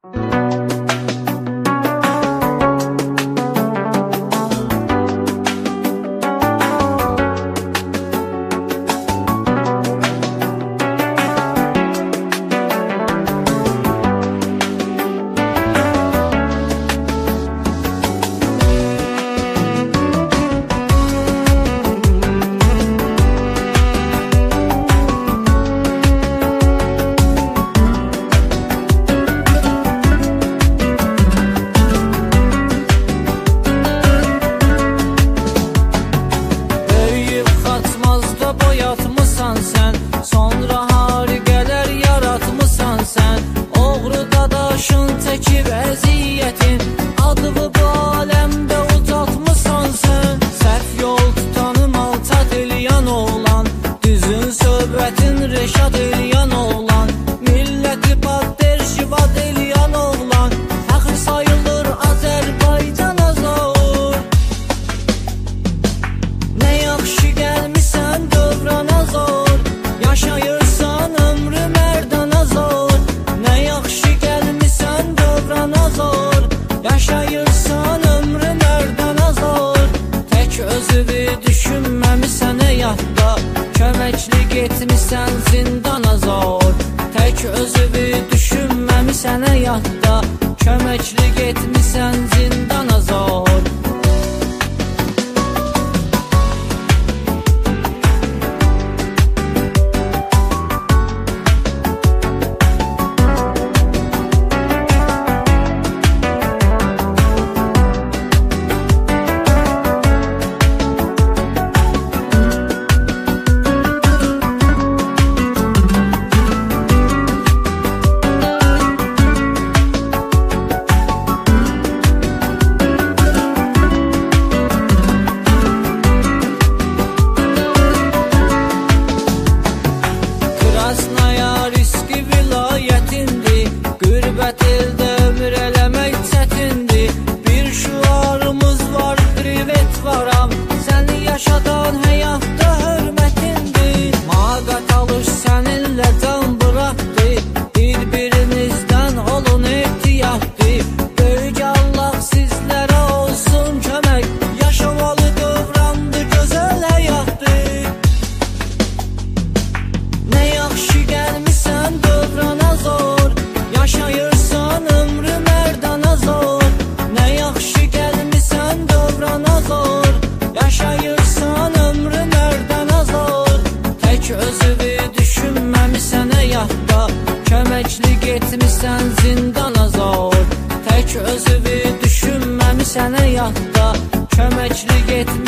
Reşad eləyən oğlan, milləti badder şivad eləyən oğlan, fəxr sayılır Azərbaycana zor. Nə yaxşı gəlmisən dövrana zor, yaşayırsan ömrü mərdana zor. Nə yaxşı gəlmisən dövrana zor, yaşayırsan ömrü mərdana zor. Tək özünü düşünməmisən həyatda, köməkli getmişsən zindana zor. Tək özünü düşünməmisən həyatda, köməkli getmişsən zindana zor. Qürbət eldə ömür eləmək çətindir. Bir şüarımız var, privet varam, səni yaşadan həyatda hörmətindir. Maqat alış səninlə can bıraxdı, bir-birimizdən olun ehtiyatdı. Böyük Allah sizlərə olsun kömək, yaşamalı dövrandı gözəl həyatdı. Nə yaxşı gəlmisən dövrana zor, yaşayırsan ömrü mərdana zor. Nə yaxşı gəlmisən dövrana zor, yaşayırsan ömrü mərdana zor. Tək özünü düşünməmisən həyatda, köməkli getmişsən zindana zor. Tək özünü düşünməmisən həyatda, köməkli getmişsən